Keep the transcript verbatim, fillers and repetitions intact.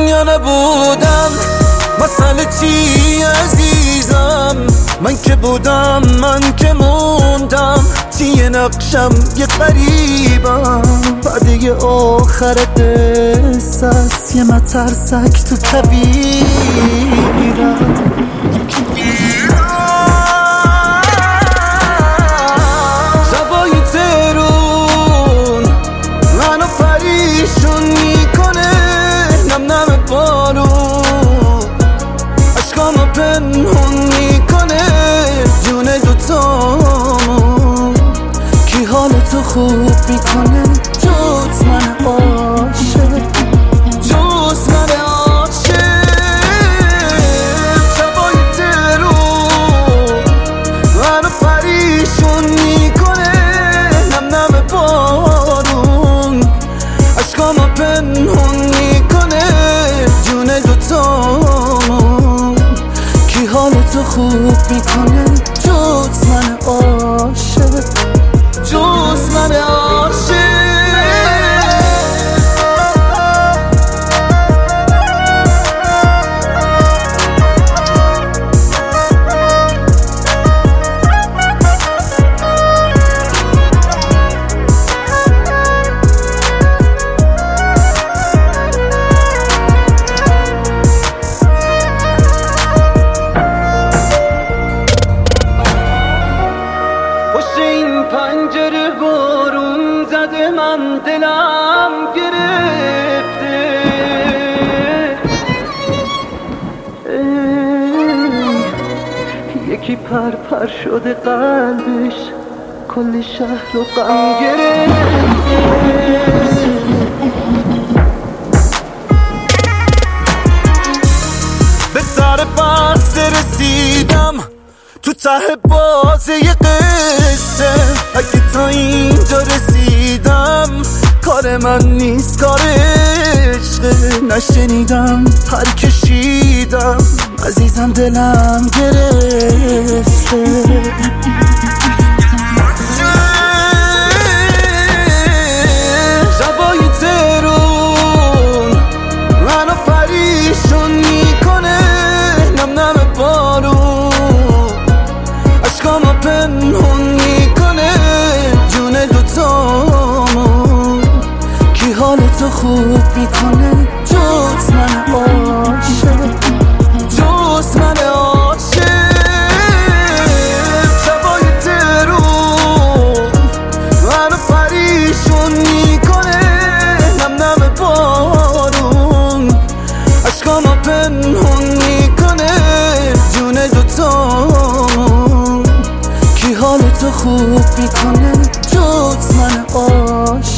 یا نبودم، مسئله چی عزیزم؟ من که بودم، من که موندم، چیه نقشم یه غریبم. بعد آخر قصه است یه مترسک تو کویرم. شبای ترون منو پریشون میکنه، نم نم بارون عشقامو پنهون میکنه. جون دوتامون کی حالتو خوب میکنه جز من عاشق، جز من عاشق. شبای ترون منو پریشون میکنه، نم نم بارون عشقامو پنهون میکنه. جون دوتامون کی حالتو خوب میکنه جز من عاشق، جز من عاشق. پنجره بارون زده، من دلم گرفته. یکی پر پر شده قلبش، کل شهر رو غم گرفته. به در بسته رسیدم، تو ته بازه یه قصه. اگه تا اینجا رسیدم کار من نیست، کار عشقه. نشنیدم پر کشیدم عزیزم، دلم گرفته. شبای ترون منو پریشون میکنه، نم نم بارون عشقامو پنهون میکنه. جون دوتامون کی حالتو خوب میکنه جز من عاشق، جز من عاشق. شبای ترون منو پریشون میکنه، نم نم بارون عشقامو پنهون میکنه. جون دوتامون کی حالتو خوب میکنه جز من عاشق.